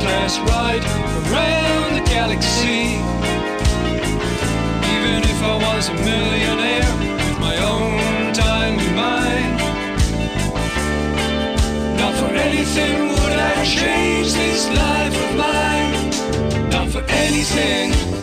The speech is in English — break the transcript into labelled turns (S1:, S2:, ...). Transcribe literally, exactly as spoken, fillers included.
S1: first-class ride around the galaxy. Even if I was a millionaire with my own time and mind, not for anything would I change this life of mine. Not for anything.